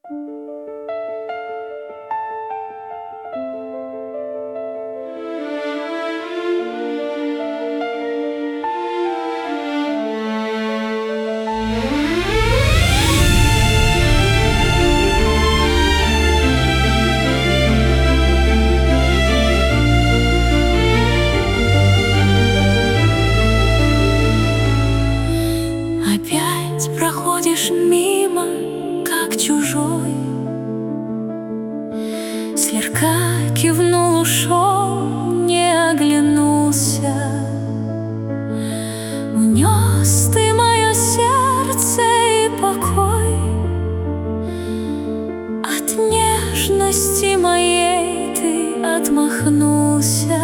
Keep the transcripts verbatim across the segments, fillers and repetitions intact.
Проходишь мимо, как чужой, слегка кивнул, ушел, не оглянулся. Унес ты мое сердце и покой, от нежности моей ты отмахнулся.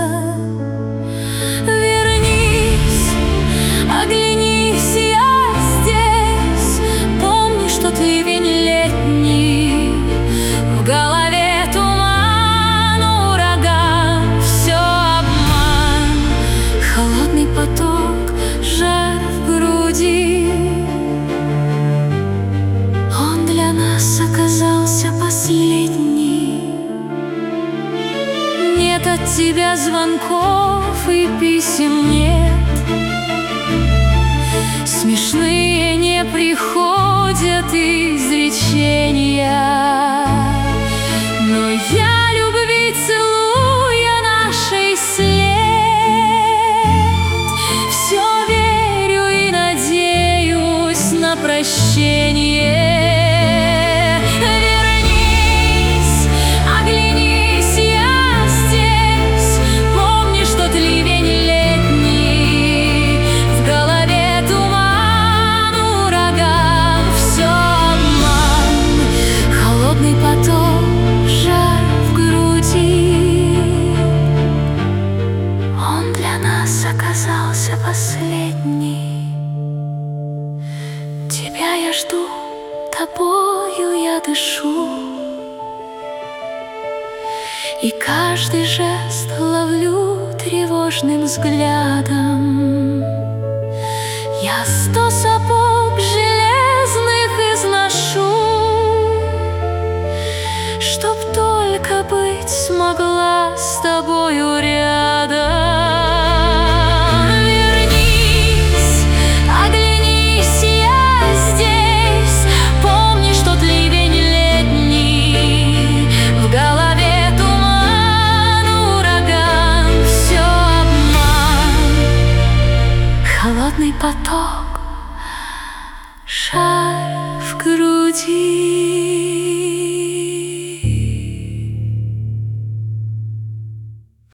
Вернись, оглянись, я ливень летний, в голове туман, ураган, все обман, холодный поток, жар в груди. Он для нас оказался последний. Нет от тебя звонков и писем нет, смешные не приходят изречения, но я любви целуя нашей след, все верю и надеюсь на прощение. Вернись, оглянись, я здесь, помни, что ты ливень летний, в голове туман, ураган, все обман, холодный поток, жар в груди. Он для нас оказался последний. Тебя я жду, тобою я дышу, и каждый жест ловлю тревожным взглядом. Я сто сапог